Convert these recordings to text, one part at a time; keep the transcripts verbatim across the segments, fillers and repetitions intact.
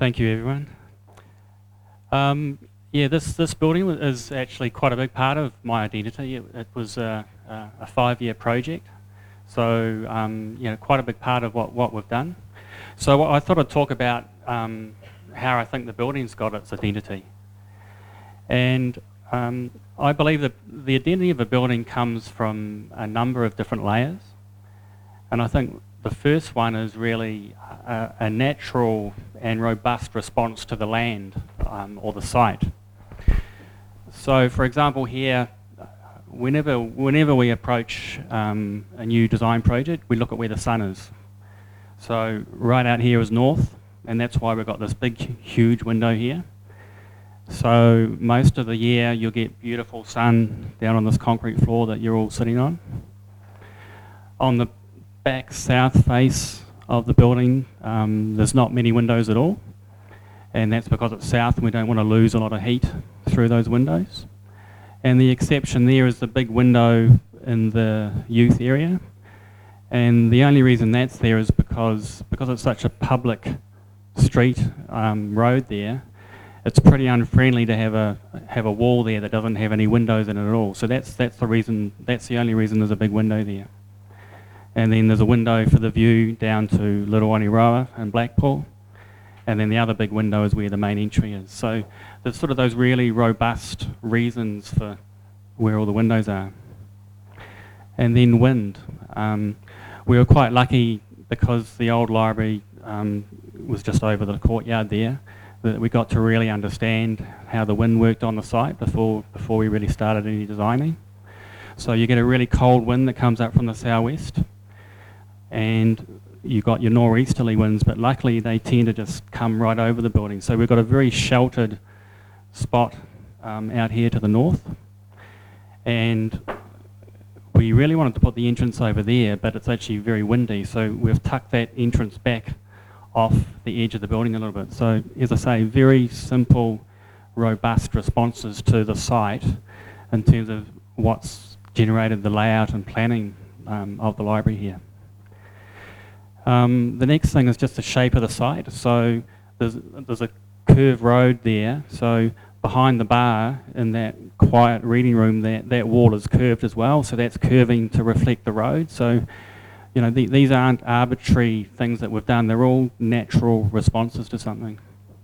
Thank you, everyone. Um, yeah, this, this building is actually quite a big part of my identity. It, it was a, a, a five-year project, so um, you know, quite a big part of what, what we've done. So what I thought I'd talk about um, how I think the building's got its identity. And um, I believe that the identity of a building comes from a number of different layers. And I think the first one is really a, a natural and robust response to the land um, or the site. So for example here, whenever, whenever we approach um, a new design project, we look at where the sun is. So right out here is north, and that's why we've got this big, huge window here. So most of the year you'll get beautiful sun down on this concrete floor that you're all sitting on. On the back south face of the building, um, there's not many windows at all, and that's because it's south and we don't want to lose a lot of heat through those windows. And the exception there is the big window in the youth area, and the only reason that's there is because because it's such a public street um, road there. It's pretty unfriendly to have a have a wall there that doesn't have any windows in it at all. So that's that's the reason. That's the only reason there's a big window there. And then there's a window for the view down to Little Waniroa and Blackpool. And then the other big window is where the main entry is. So there's sort of those really robust reasons for where all the windows are. And then wind. Um, we were quite lucky because the old library um, was just over the courtyard there, that we got to really understand how the wind worked on the site before before we really started any designing. So you get a really cold wind that comes up from the southwest, and you've got your nor'easterly winds, but luckily they tend to just come right over the building. So we've got a very sheltered spot um, out here to the north, and we really wanted to put the entrance over there, but it's actually very windy, so we've tucked that entrance back off the edge of the building a little bit. So as I say, very simple, robust responses to the site in terms of what's generated the layout and planning um, of the library here. Um, the next thing is just the shape of the site. So there's, there's a curved road there, so behind the bar in that quiet reading room, that, that wall is curved as well, so that's curving to reflect the road. So you know, the, these aren't arbitrary things that we've done, they're all natural responses to something.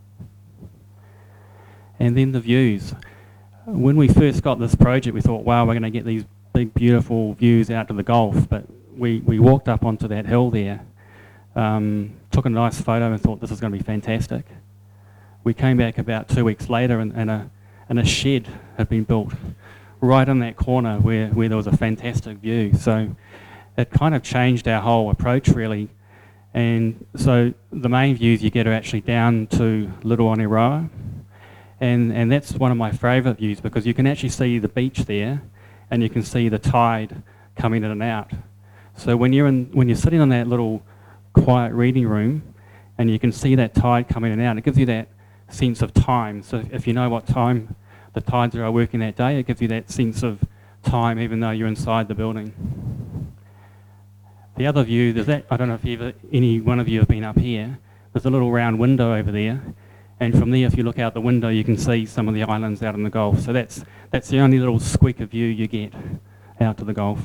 And then the views. When we first got this project, we thought, wow, we're going to get these big, beautiful views out to the Gulf, but we, we walked up onto that hill there, um, took a nice photo and thought this is going to be fantastic. We came back about two weeks later and, and, a, and a shed had been built right in that corner where, where there was a fantastic view. So it kind of changed our whole approach really. And so the main views you get are actually down to Little Waniroa, and, and that's one of my favourite views because you can actually see the beach there and you can see the tide coming in and out. So when you're, in, when you're sitting in that little quiet reading room and you can see that tide coming in and out, it gives you that sense of time. So if you know what time the tides are working that day, it gives you that sense of time even though you're inside the building. The other view, there's that, I don't know if ever, any one of you have been up here, there's a little round window over there, and from there if you look out the window you can see some of the islands out in the Gulf. So that's, that's the only little squeak of view you get out to the Gulf.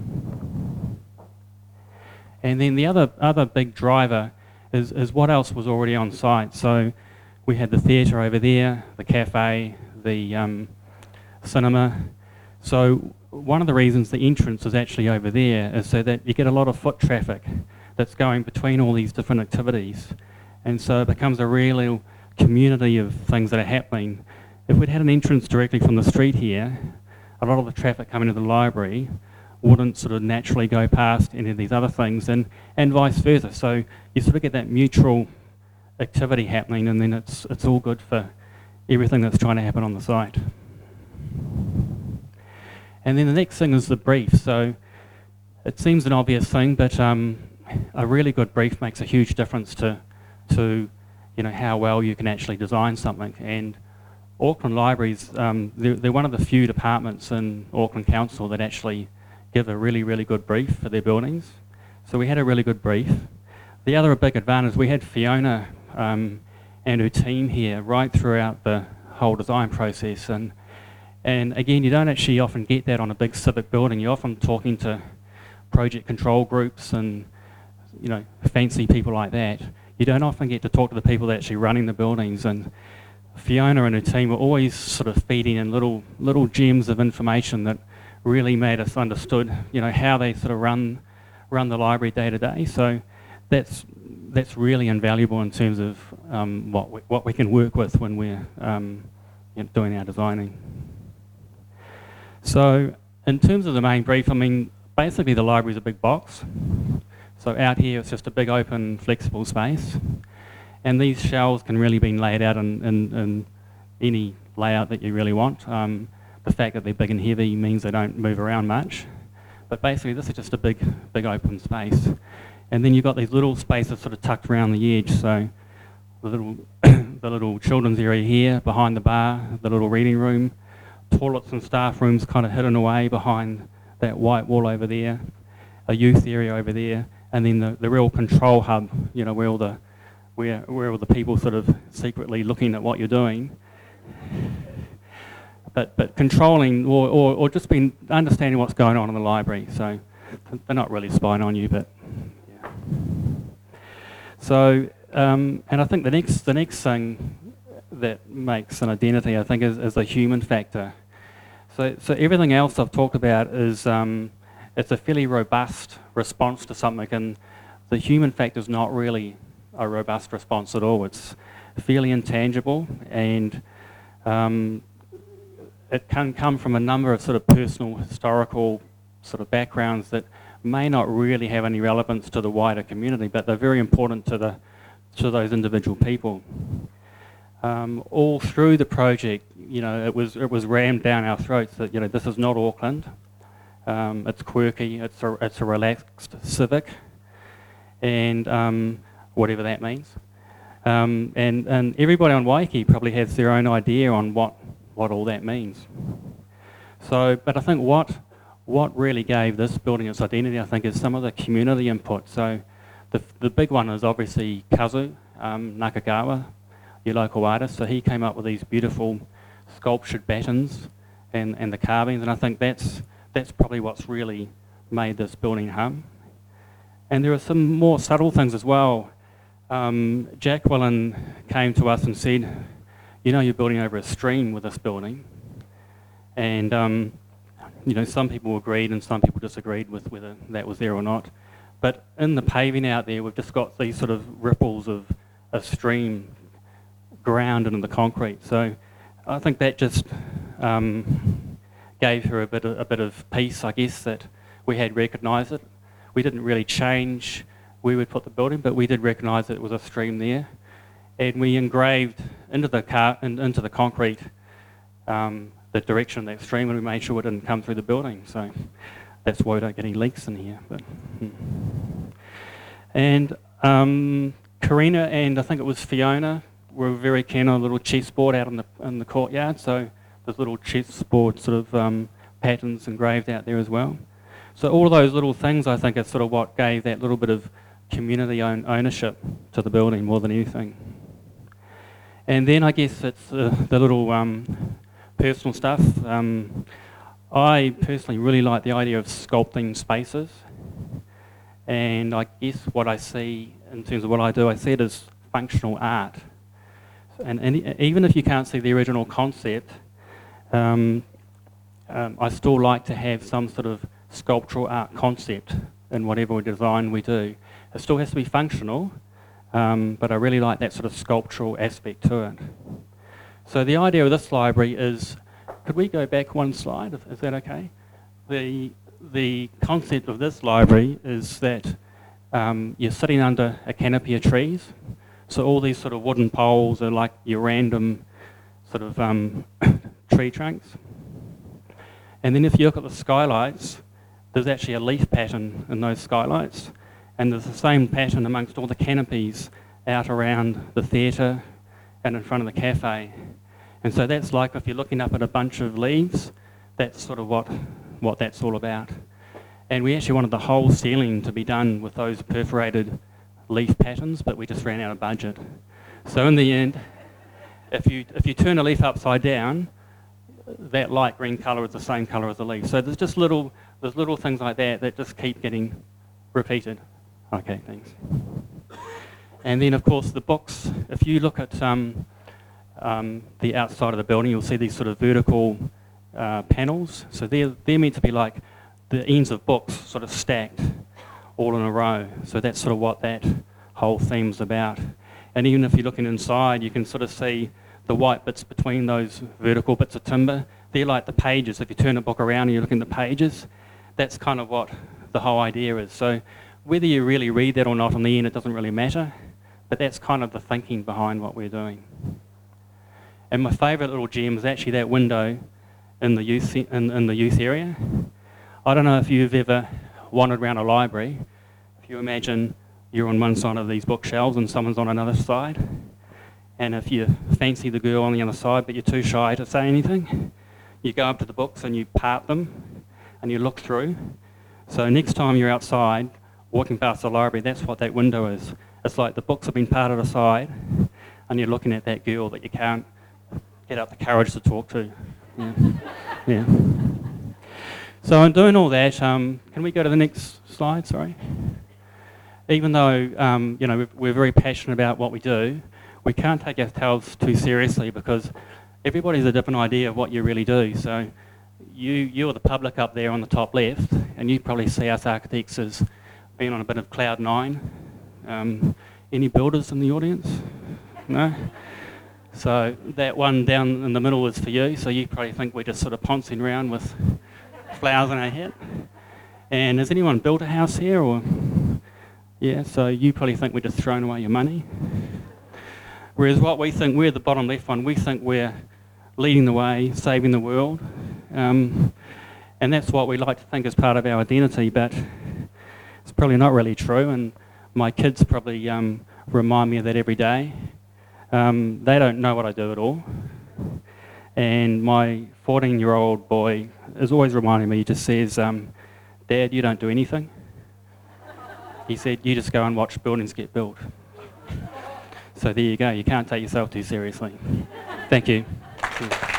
And then the other, other big driver is, is what else was already on site. So we had the theatre over there, the cafe, the um, cinema. So one of the reasons the entrance is actually over there is so that you get a lot of foot traffic that's going between all these different activities, and so it becomes a real community of things that are happening. If we'd had an entrance directly from the street here, a lot of the traffic coming to the library wouldn't sort of naturally go past any of these other things, and, and vice versa. So you sort of get that mutual activity happening, and then it's, it's all good for everything that's trying to happen on the site. And then the next thing is the brief. So it seems an obvious thing, but um, a really good brief makes a huge difference to, to you know, how well you can actually design something. And Auckland Libraries, um, they're, they're one of the few departments in Auckland Council that actually give a really, really good brief for their buildings. So we had a really good brief. The other big advantage, we had Fiona um, and her team here right throughout the whole design process. And and again, you don't actually often get that on a big civic building. You're often talking to project control groups and, you know, fancy people like that. You don't often get to talk to the people that are actually running the buildings. And Fiona and her team were always sort of feeding in little little gems of information that really made us understood, you know, how they sort of run run the library day to day. So that's that's really invaluable in terms of um, what we, what we can work with when we're um, you know, doing our designing. So in terms of the main brief, I mean, basically the library is a big box. So out here it's just a big open flexible space, and these shelves can really be laid out in, in, in any layout that you really want. Um, the fact that they're big and heavy means they don't move around much, but basically this is just a big big open space. And then you've got these little spaces sort of tucked around the edge, so the little the little children's area here behind the bar, the little reading room, toilets and staff rooms kind of hidden away behind that white wall over there, a youth area over there, and then the, the real control hub, you know, where all the where where all the people sort of secretly looking at what you're doing, but but controlling or, or, or just been understanding what's going on in the library. So they're not really spying on you, but yeah. So um, and I think the next the next thing that makes an identity, I think, is, is the human factor. So, so everything else I've talked about is um, it's a fairly robust response to something, and the human factor is not really a robust response at all. It's fairly intangible, and um, it can come from a number of sort of personal, historical sort of backgrounds that may not really have any relevance to the wider community, but they're very important to the to those individual people. Um, all through the project, you know, it was it was rammed down our throats that, you know, this is not Auckland. Um, it's quirky. It's a it's a relaxed civic, and um, whatever that means. Um, and and everybody on Waiheke probably has their own idea on what what all that means. So, but I think what what really gave this building its identity, I think, is some of the community input. So, the the big one is obviously Kazu um, Nakagawa, your local artist. So he came up with these beautiful sculptured battens and, and the carvings, and I think that's that's probably what's really made this building hum. And there are some more subtle things as well. Um, Jacqueline came to us and said, you know, you're building over a stream with this building. And, um, you know, some people agreed and some people disagreed with whether that was there or not. But in the paving out there, we've just got these sort of ripples of a stream ground into the concrete. So I think that just um, gave her a bit of, a bit of peace, I guess, that we had recognised it. We didn't really change where we'd put the building, but we did recognise that it was a stream there, and we engraved into the car in, into the concrete um, the direction of that stream, and we made sure it didn't come through the building. So that's why we don't get any leaks in here. But hmm. and um, Karina and I think it was Fiona were very keen on a little chessboard out in the in the courtyard. So there's little chessboard sort of um, patterns engraved out there as well. So all of those little things, I think, are sort of what gave that little bit of community own ownership to the building more than anything. And then I guess it's uh, the little um, personal stuff. Um, I personally really like the idea of sculpting spaces. And I guess what I see in terms of what I do, I see it as functional art. And, and even if you can't see the original concept, um, um, I still like to have some sort of sculptural art concept in whatever design we do. It still has to be functional, um, but I really like that sort of sculptural aspect to it. So the idea of this library is, could we go back one slide, is that okay? The, the concept of this library is that um, you're sitting under a canopy of trees, so all these sort of wooden poles are like your random sort of um, tree trunks. And then if you look at the skylights, there's actually a leaf pattern in those skylights, and there's the same pattern amongst all the canopies out around the theatre and in front of the cafe. And so that's like if you're looking up at a bunch of leaves, that's sort of what, what that's all about. And we actually wanted the whole ceiling to be done with those perforated leaf patterns, but we just ran out of budget. So in the end, if you, if you turn a leaf upside down, that light green colour is the same colour as the leaf. So there's just little, there's little things like that that just keep getting repeated. Okay, thanks. And then of course the books, if you look at um, um, the outside of the building, you'll see these sort of vertical uh, panels. So they're, they're meant to be like the ends of books sort of stacked all in a row. So that's sort of what that whole theme's about. And even if you're looking inside, you can sort of see the white bits between those vertical bits of timber. They're like the pages. If you turn a book around and you look in the pages, that's kind of what the whole idea is. So whether you really read that or not, in the end, it doesn't really matter. But that's kind of the thinking behind what we're doing. And my favourite little gem is actually that window in the youth in, in the youth area. I don't know if you've ever wandered around a library. If you imagine you're on one side of these bookshelves and someone's on another side, and if you fancy the girl on the other side but you're too shy to say anything, you go up to the books and you part them and you look through. So next time you're outside walking past the library, that's what that window is. It's like the books have been parted aside and you're looking at that girl that you can't get up the courage to talk to. Yeah. Yeah. So in doing all that, um, can we go to the next slide, sorry? Even though um, you know, we're very passionate about what we do, we can't take ourselves too seriously because everybody's a different idea of what you really do. So you, you're the public up there on the top left, and you probably see us architects as being on a bit of cloud nine. Um, any builders in the audience? No? So that one down in the middle is for you, so you probably think we're just sort of pouncing around with flowers in our hat. And has anyone built a house here? Or yeah, so you probably think we're just throwing away your money. Whereas what we think, we're the bottom left one, we think we're leading the way, saving the world. Um, and that's what we like to think is part of our identity, but it's probably not really true, and my kids probably um, remind me of that every day. Um, they don't know what I do at all. And my fourteen-year-old boy is always reminding me, he just says, um, Dad, you don't do anything. He said, you just go and watch buildings get built. So there you go, you can't take yourself too seriously. Thank you.